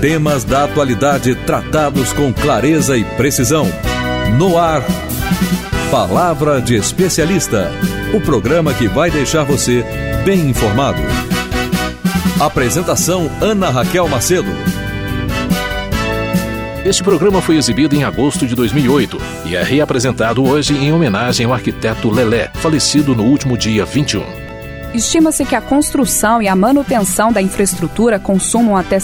Temas da atualidade tratados com clareza e precisão. No ar, Palavra de Especialista. O programa que vai deixar você bem informado. Apresentação: Ana Raquel Macedo. Este programa foi exibido em agosto de 2008 e é reapresentado hoje em homenagem ao arquiteto Lelé, falecido no último dia 21. Estima-se que a construção e a manutenção da infraestrutura consumam até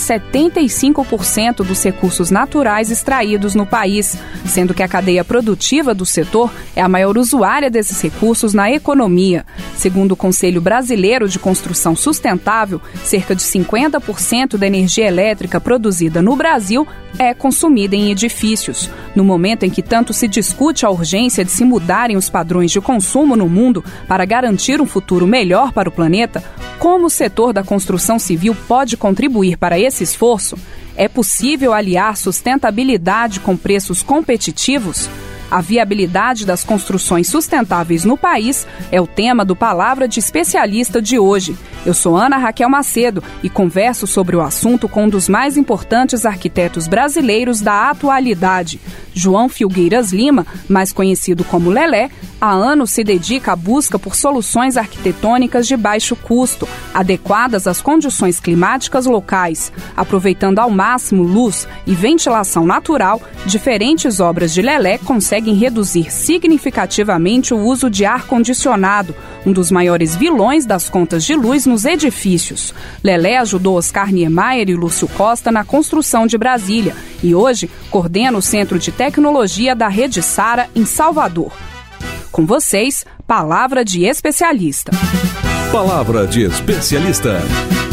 75% dos recursos naturais extraídos no país, sendo que a cadeia produtiva do setor é a maior usuária desses recursos na economia. Segundo o Conselho Brasileiro de Construção Sustentável, cerca de 50% da energia elétrica produzida no Brasil é consumida em edifícios. No momento em que tanto se discute a urgência de se mudarem os padrões de consumo no mundo para garantir um futuro melhor para o planeta, como o setor da construção civil pode contribuir para esse esforço? É possível aliar sustentabilidade com preços competitivos? A viabilidade das construções sustentáveis no país é o tema do Palavra de Especialista de hoje. Eu sou Ana Raquel Macedo e converso sobre o assunto com um dos mais importantes arquitetos brasileiros da atualidade. João Filgueiras Lima, mais conhecido como Lelé, há anos se dedica à busca por soluções arquitetônicas de baixo custo, adequadas às condições climáticas locais. Aproveitando ao máximo luz e ventilação natural, diferentes obras de Lelé conseguem reduzir significativamente o uso de ar-condicionado, um dos maiores vilões das contas de luz nos edifícios. Lelé ajudou Oscar Niemeyer e Lúcio Costa na construção de Brasília e hoje coordena o Centro de Tecnologia da Rede Sara, em Salvador. Com vocês, Palavra de Especialista. Palavra de Especialista.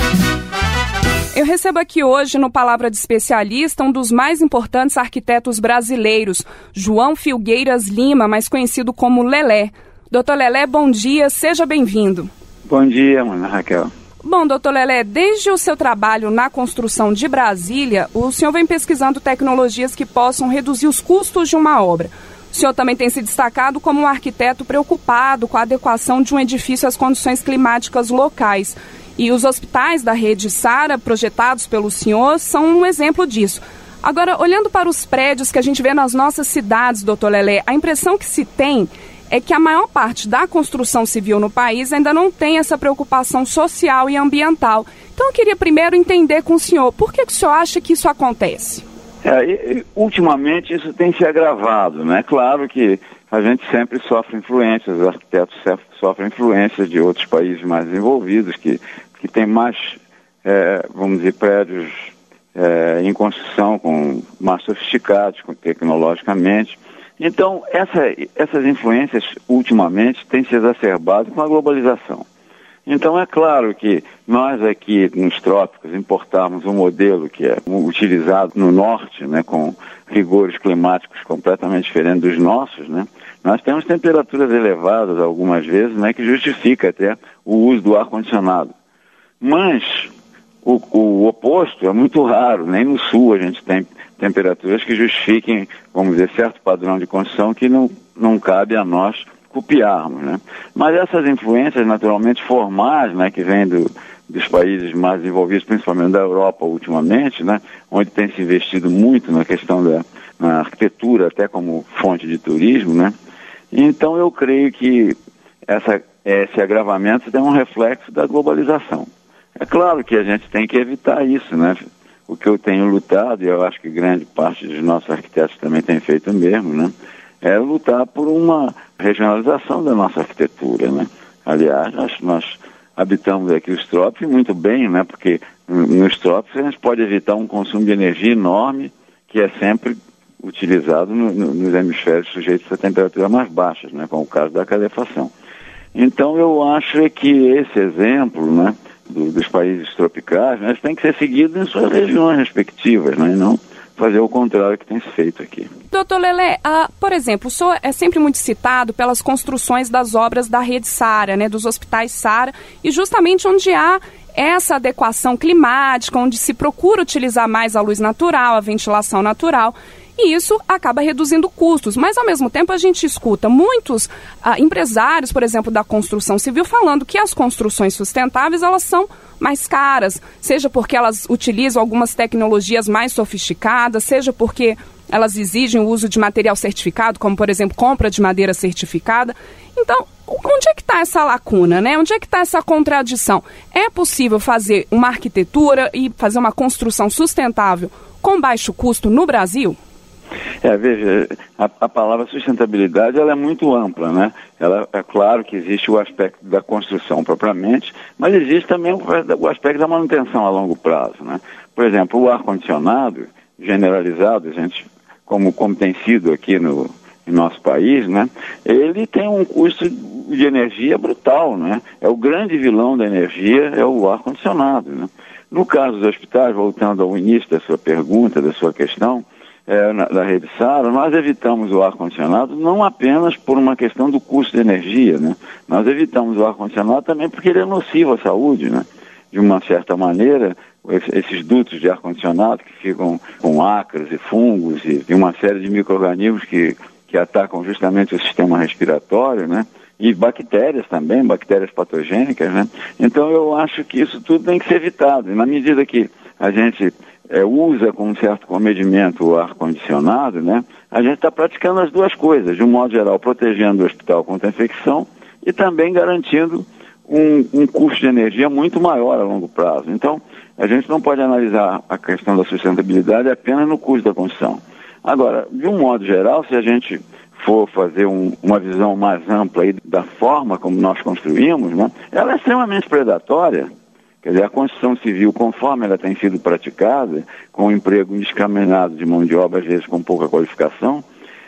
Eu recebo aqui hoje no Palavra de Especialista um dos mais importantes arquitetos brasileiros, João Filgueiras Lima, mais conhecido como Lelé. Doutor Lelé, bom dia, seja bem-vindo. Bom dia, Ana Raquel. Bom, doutor Lelé, desde o seu trabalho na construção de Brasília, o senhor vem pesquisando tecnologias que possam reduzir os custos de uma obra. O senhor também tem se destacado como um arquiteto preocupado com a adequação de um edifício às condições climáticas locais. E os hospitais da Rede Sara, projetados pelo senhor, são um exemplo disso. Agora, olhando para os prédios que a gente vê nas nossas cidades, doutor Lelé, a impressão que se tem é que a maior parte da construção civil no país ainda não tem essa preocupação social e ambiental. Então eu queria primeiro entender com o senhor, por que o senhor acha que isso acontece? Ultimamente isso tem se agravado, né? Claro que a gente sempre sofre influências, os arquitetos sofrem influências de outros países mais desenvolvidos, que têm mais, vamos dizer, prédios em construção mais sofisticados, tecnologicamente. Então, essas influências, ultimamente, têm se exacerbado com a globalização. Então, é claro que nós aqui nos trópicos importamos um modelo que é utilizado no norte, né, com rigores climáticos completamente diferentes dos nossos, né? Nós temos temperaturas elevadas algumas vezes, né, que justifica até o uso do ar-condicionado. Mas o oposto é muito raro, nem no sul a gente tem temperaturas que justifiquem, vamos dizer, certo padrão de construção que não cabe a nós copiarmos, né? Mas essas influências naturalmente formais, né, que vêm dos países mais desenvolvidos, principalmente da Europa ultimamente, né, onde tem se investido muito na questão na arquitetura, até como fonte de turismo, né? Então eu creio que esse agravamento tem um reflexo da globalização. É claro que a gente tem que evitar isso, né? O que eu tenho lutado, e eu acho que grande parte dos nossos arquitetos também tem feito o mesmo, né? É lutar por uma regionalização da nossa arquitetura, né? Aliás, nós habitamos aqui os trópicos muito bem, né? Porque nos trópicos a gente pode evitar um consumo de energia enorme, que é sempre utilizado nos hemisférios sujeitos a temperaturas mais baixas, né? Como o caso da calefação. Então eu acho que esse exemplo, né, dos países tropicais, né, tem que ser seguido em suas regiões respectivas, né, e não fazer o contrário que tem se feito aqui. Doutor Lelé, por exemplo, o senhor é sempre muito citado pelas construções das obras da Rede Sara, né, dos hospitais Sara, e justamente onde há essa adequação climática, onde se procura utilizar mais a luz natural, a ventilação natural. e isso acaba reduzindo custos. Mas, ao mesmo tempo, a gente escuta muitos empresários, por exemplo, da construção civil, falando que as construções sustentáveis, elas são mais caras, seja porque elas utilizam algumas tecnologias mais sofisticadas, seja porque elas exigem o uso de material certificado, como, por exemplo, compra de madeira certificada. Então, onde é que está essa lacuna, né? Onde é que está essa contradição? É possível fazer uma arquitetura e fazer uma construção sustentável com baixo custo no Brasil? Veja, a palavra sustentabilidade ela é muito ampla, né? É claro que existe o aspecto da construção propriamente, mas existe também o aspecto da manutenção a longo prazo, né? Por exemplo, o ar-condicionado generalizado, como tem sido aqui no nosso país, né? Ele tem um custo de energia brutal, né? É o grande vilão da energia, é o ar-condicionado, né? No caso dos hospitais, voltando ao início da sua pergunta, da sua questão, da rede Saara, nós evitamos o ar-condicionado não apenas por uma questão do custo de energia, né? Nós evitamos o ar-condicionado também porque ele é nocivo à saúde, né? De uma certa maneira, esses dutos de ar-condicionado que ficam com ácaros e fungos e uma série de micro-organismos que atacam justamente o sistema respiratório, né? E bactérias também, bactérias patogênicas, né? Então eu acho que isso tudo tem que ser evitado. E na medida que a gente usa com um certo comedimento o ar-condicionado, né? A gente está praticando as duas coisas, de um modo geral, protegendo o hospital contra a infecção e também garantindo um custo de energia muito maior a longo prazo. Então, a gente não pode analisar a questão da sustentabilidade apenas no custo da construção. Agora, de um modo geral, se a gente for fazer uma visão mais ampla aí da forma como nós construímos, né, ela é extremamente predatória. Quer dizer, a construção civil, conforme ela tem sido praticada, com o emprego indiscriminado de mão de obra, às vezes com pouca qualificação,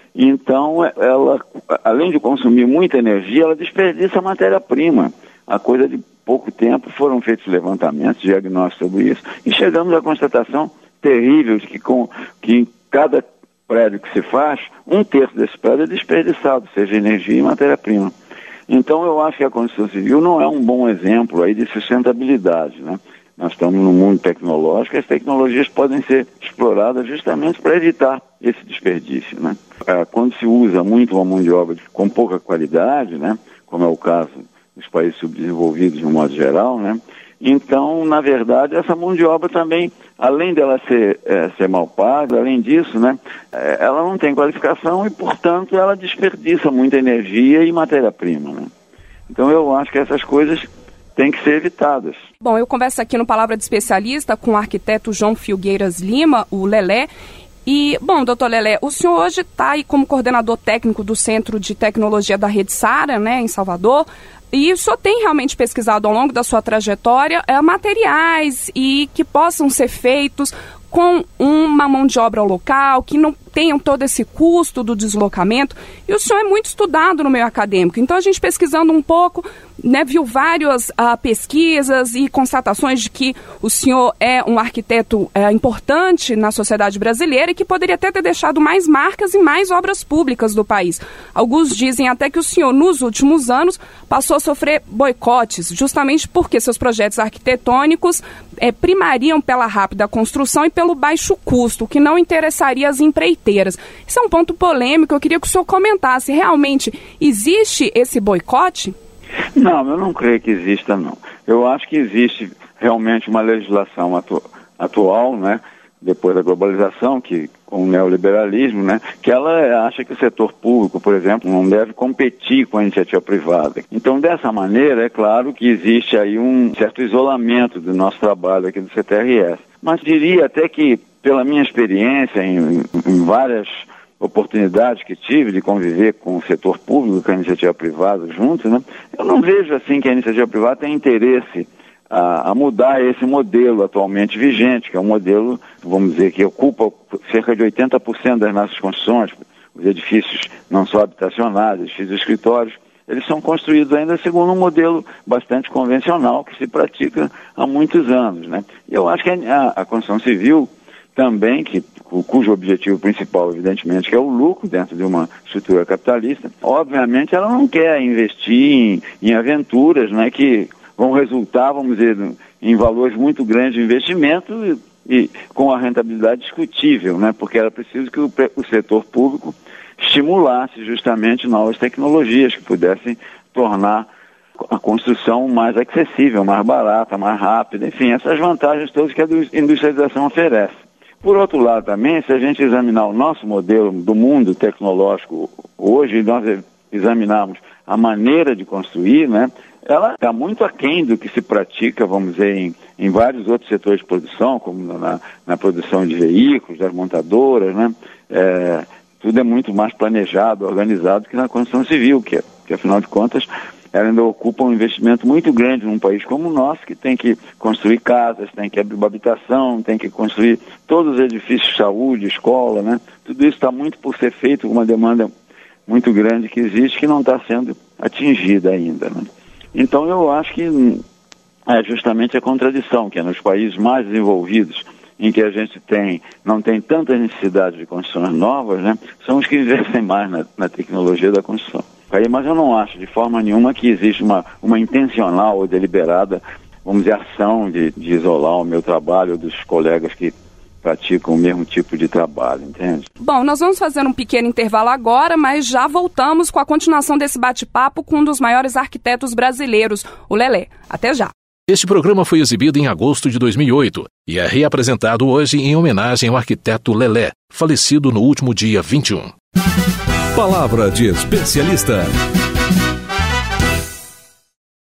então ela, além de consumir muita energia, ela desperdiça matéria-prima. A coisa de pouco tempo foram feitos levantamentos, diagnósticos sobre isso, e chegamos à constatação terrível de que em cada prédio que se faz, 1/3 desse prédio é desperdiçado, seja energia e matéria-prima. Então eu acho que a construção civil não é um bom exemplo aí de sustentabilidade, né? Nós estamos num mundo tecnológico e as tecnologias podem ser exploradas justamente para evitar esse desperdício, né? Quando se usa muito uma mão de obra com pouca qualidade, né? Como é o caso dos países subdesenvolvidos de um modo geral, né? Então, na verdade, essa mão de obra também, além dela ser mal paga, além disso, né, ela não tem qualificação e, portanto, ela desperdiça muita energia e matéria-prima, né? Então, eu acho que essas coisas têm que ser evitadas. Bom, eu converso aqui no Palavra de Especialista com o arquiteto João Filgueiras Lima, o Lelé. E, bom, doutor Lelé, o senhor hoje está aí como coordenador técnico do Centro de Tecnologia da Rede Saara, né, em Salvador. E o senhor tem realmente pesquisado ao longo da sua trajetória materiais e que possam ser feitos com uma mão de obra local, que não tenham todo esse custo do deslocamento. E o senhor é muito estudado no meio acadêmico. Então, a gente pesquisando um pouco, né, viu várias pesquisas e constatações de que o senhor é um arquiteto importante na sociedade brasileira e que poderia até ter deixado mais marcas e mais obras públicas do país. Alguns dizem até que o senhor, nos últimos anos, passou a sofrer boicotes, justamente porque seus projetos arquitetônicos primariam pela rápida construção e pelo baixo custo, o que não interessaria as empreiteiras. Isso é um ponto polêmico, eu queria que o senhor comentasse. Realmente existe esse boicote? Não, eu não creio que exista, não. Eu acho que existe realmente uma legislação atual, né, depois da globalização, que com o neoliberalismo, né, que ela acha que o setor público, por exemplo, não deve competir com a iniciativa privada. Então, dessa maneira, é claro que existe aí um certo isolamento do nosso trabalho aqui do CTRS. Mas diria até que, pela minha experiência em várias oportunidades que tive de conviver com o setor público e com a iniciativa privada juntos, né, eu não vejo assim que a iniciativa privada tem interesse a mudar esse modelo atualmente vigente, que é um modelo, vamos dizer, que ocupa cerca de 80% das nossas construções. Os edifícios não só habitacionais, edifícios escritórios, eles são construídos ainda segundo um modelo bastante convencional que se pratica há muitos anos, né? E eu acho que a construção civil também, cujo objetivo principal, evidentemente, que é o lucro dentro de uma estrutura capitalista, obviamente ela não quer investir em aventuras, né, que vão resultar, vamos dizer, em valores muito grandes de investimento e com a rentabilidade discutível, né? Porque era preciso que o setor público estimulasse justamente novas tecnologias que pudessem tornar a construção mais acessível, mais barata, mais rápida, enfim, essas vantagens todas que a industrialização oferece. Por outro lado também, se a gente examinar o nosso modelo do mundo tecnológico hoje, nós examinarmos a maneira de construir, né, ela está muito aquém do que se pratica, vamos dizer, em vários outros setores de produção, como na produção de veículos, das montadoras, né, tudo é muito mais planejado, organizado que na construção civil, que afinal de contas ela ainda ocupa um investimento muito grande num país como o nosso, que tem que construir casas, tem que abrir uma habitação, tem que construir todos os edifícios de saúde, escola, né? Tudo isso está muito por ser feito, com uma demanda muito grande que existe, que não está sendo atingida ainda, né? Então eu acho que é justamente a contradição, que é nos países mais desenvolvidos, em que a gente não tem tanta necessidade de construções novas, né? São os que investem mais na tecnologia da construção. Mas eu não acho de forma nenhuma que existe uma intencional ou deliberada, vamos dizer, ação de isolar o meu trabalho dos colegas que praticam o mesmo tipo de trabalho, entende? Bom, nós vamos fazer um pequeno intervalo agora, mas já voltamos com a continuação desse bate-papo com um dos maiores arquitetos brasileiros, o Lelé. Até já! Este programa foi exibido em agosto de 2008 e é reapresentado hoje em homenagem ao arquiteto Lelé, falecido no último dia 21. Palavra de especialista.